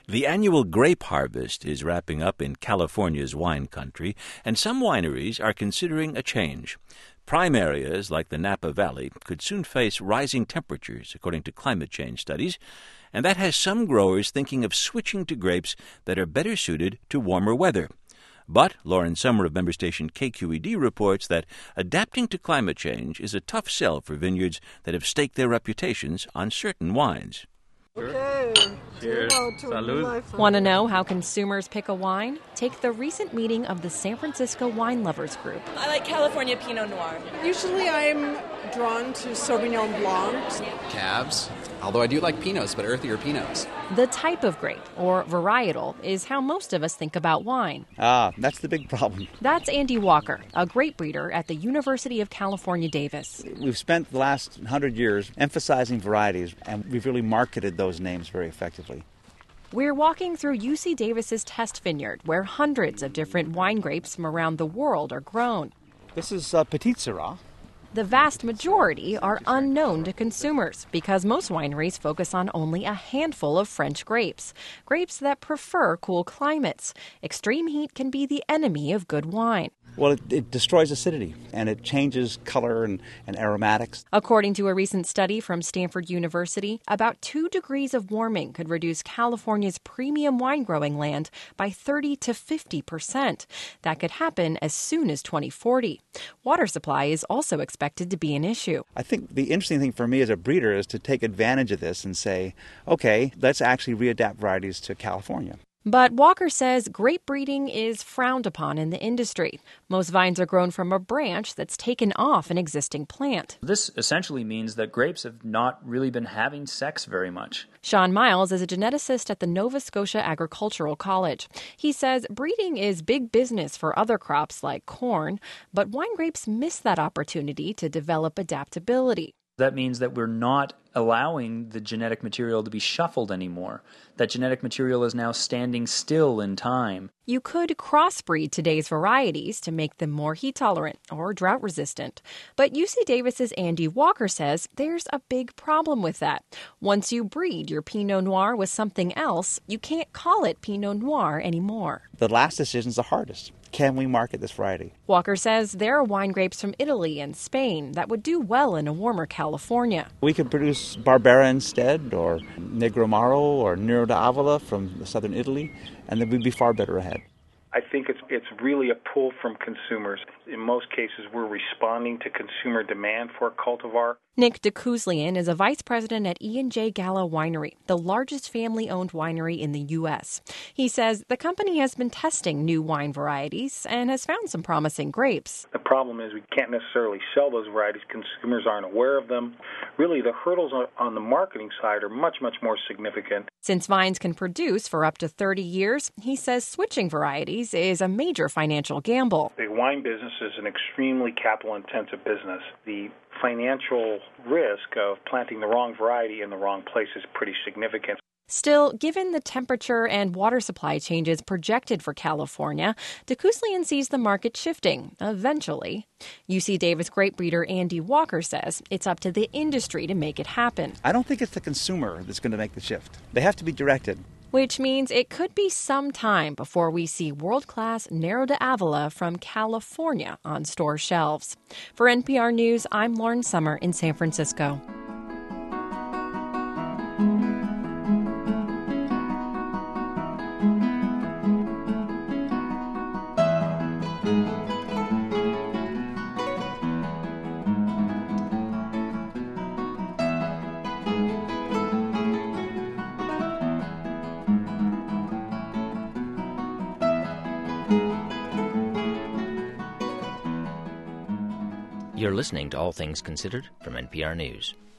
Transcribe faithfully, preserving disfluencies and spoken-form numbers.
The annual grape harvest is wrapping up in California's wine country, and some wineries are considering a change. Prime areas like the Napa Valley could soon face rising temperatures, according to climate change studies, and that has some growers thinking of switching to grapes that are better suited to warmer weather. But Lauren Summer of member station K Q E D reports that adapting to climate change is a tough sell for vineyards that have staked their reputations on certain wines. Okay. Cheers. Salud. Want to know how consumers pick a wine? Take the recent meeting of the San Francisco Wine Lovers Group. I like California Pinot Noir. Usually I'm drawn to Sauvignon Blanc. Cabs, although I do like Pinots, but earthier Pinots. The type of grape, or varietal, is how most of us think about wine. Ah, that's the big problem. That's Andy Walker, a grape breeder at the University of California, Davis. We've spent the last hundred years emphasizing varieties, and we've really marketed those names very effectively. We're walking through U C Davis's test vineyard, where hundreds of different wine grapes from around the world are grown. This is uh, Petit Syrah. The vast majority are unknown to consumers because most wineries focus on only a handful of French grapes, grapes that prefer cool climates. Extreme heat can be the enemy of good wine. Well, it, it destroys acidity, and it changes color and, and aromatics. According to a recent study from Stanford University, about two degrees of warming could reduce California's premium wine-growing land by thirty to fifty percent. That could happen as soon as twenty forty. Water supply is also expected to be an issue. I think the interesting thing for me as a breeder is to take advantage of this and say, okay, let's actually readapt varieties to California. But Walker says grape breeding is frowned upon in the industry. Most vines are grown from a branch that's taken off an existing plant. This essentially means that grapes have not really been having sex very much. Sean Miles is a geneticist at the Nova Scotia Agricultural College. He says breeding is big business for other crops like corn, but wine grapes miss that opportunity to develop adaptability. That means that we're not allowing the genetic material to be shuffled anymore. That genetic material is now standing still in time. You could crossbreed today's varieties to make them more heat tolerant or drought resistant. But U C Davis's Andy Walker says there's a big problem with that. Once you breed your Pinot Noir with something else, you can't call it Pinot Noir anymore. The last decision is the hardest. Can we market this variety? Walker says there are wine grapes from Italy and Spain that would do well in a warmer California. We could produce Barbera instead, or Negromaro, or Nero d'Avola from southern Italy, and then we'd be far better ahead. I think it's it's really a pull from consumers. In most cases, we're responding to consumer demand for a cultivar. Nick DeKuzlian is a vice president at E and J Gallo Winery, the largest family-owned winery in the U S. He says the company has been testing new wine varieties and has found some promising grapes. The problem is we can't necessarily sell those varieties. Consumers aren't aware of them. Really, the hurdles on the marketing side are much, much more significant. Since vines can produce for up to thirty years, he says switching varieties is a major financial gamble. The wine business is an extremely capital-intensive business. The financial risk of planting the wrong variety in the wrong place is pretty significant. Still, given the temperature and water supply changes projected for California, DeKuzlian sees the market shifting, eventually. U C Davis grape breeder Andy Walker says it's up to the industry to make it happen. I don't think it's the consumer that's going to make the shift. They have to be directed. Which means it could be some time before we see world-class Nero d'Avola from California on store shelves. For N P R News, I'm Lauren Summer in San Francisco. You're listening to All Things Considered from N P R News.